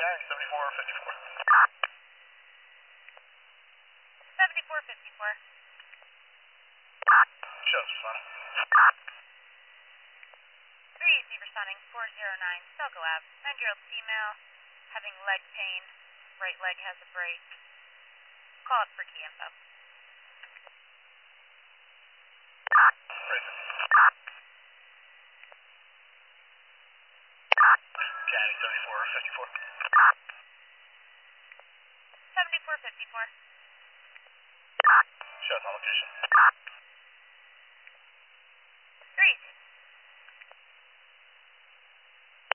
Jack, 7454. 7454. Shows responding. 380 responding, 409, Selco Ave. 9-year-old female, having leg pain. Right leg has a break. Call up for key info. Jack, 7454. 7454. Shows on location.